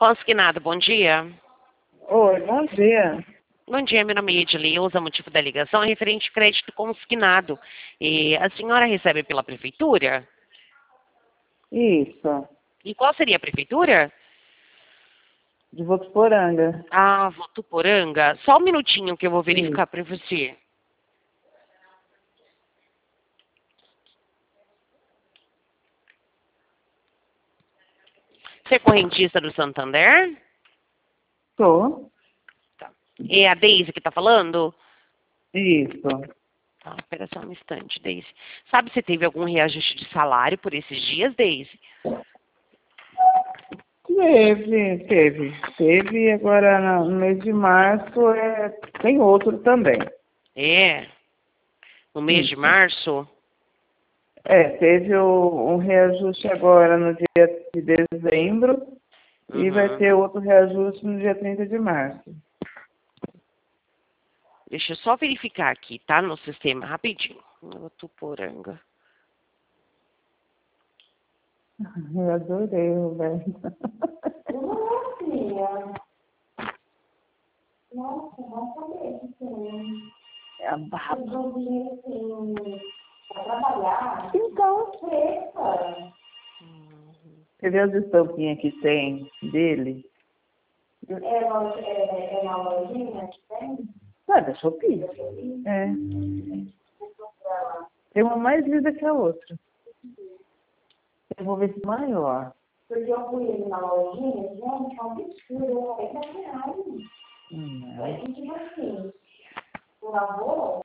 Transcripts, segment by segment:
Consignado, bom dia. Oi, bom dia. Bom dia, meu nome é Edileuza, o motivo da ligação é referente ao crédito consignado. E a senhora recebe pela prefeitura? Isso, E qual seria a prefeitura? de Votuporanga. Ah, Votuporanga. Só um minutinho que eu vou Isso. verificar para você. Você é correntista do Santander? Tô. Tá. É a Deise que está falando? Isso. Tá, espera só um instante, Deise. Sabe se teve algum reajuste de salário por esses dias, Deise? Teve. Agora no mês de março tem outro também. É. No mês de Isso. março? Teve um reajuste agora no dia de dezembro e vai Uhum. ter outro reajuste no dia 30 de março. Deixa eu só verificar aqui, tá? No sistema, rapidinho. Votuporanga. Eu adorei, Roberto. Nossa, vamos saber que tem. É a barra. Eu vim assim, pra trabalhar. Então, Preta. você vê as estampinhas que tem dele? É uma lojinha que tem? Ah, da Shopee. É. Tem uma mais linda que a outra. Eu vou ver se é maior. Porque eu fui ali na lojinha, gente, é um absurdo, R$40. Não. Tipo assim, o lavou,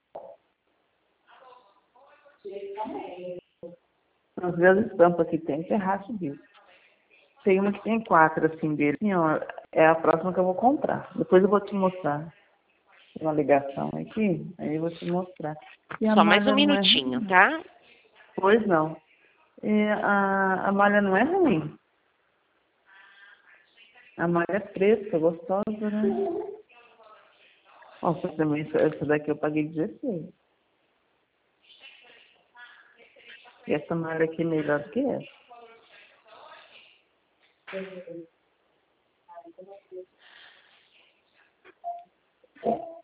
As vezes estampas que tem, você racha disso. Tem uma que tem 4 assim dele. Assim, ó, é a próxima que eu vou comprar. Depois eu vou te mostrar. Tem uma ligação aqui, aí eu vou te mostrar. E a Só mais um malha não é minutinho, ruim. tá? Pois não. A malha não é ruim. A malha é fresca, gostosa, né? Nossa, também essa daqui eu paguei 16. E essa malha aqui é melhor do que essa.